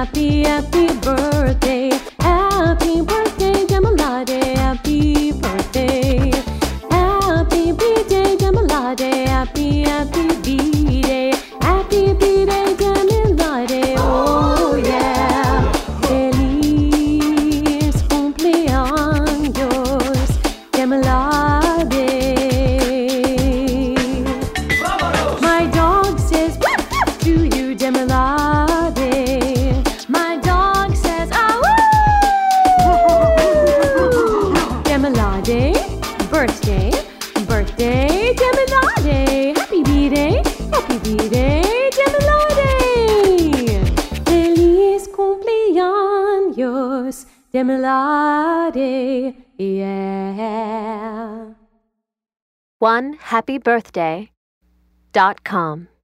happy, happy birthday. Happy birthday, Jamalade. Happy birthday. Happy B-Day, Jamalade. Happy, happy B-Day. Happy B-Day, Jamalade. Oh yeah. Feliz cumpleaños, Jamalade. My dog says to you, Jamalade. My dog says, ah, woo! Jamalade, birthday, birthday, Jamalade. Happy B-Day, Jamalade. Feliz cumpleaños, Jamalade, yeah. OneHappyBirthday.com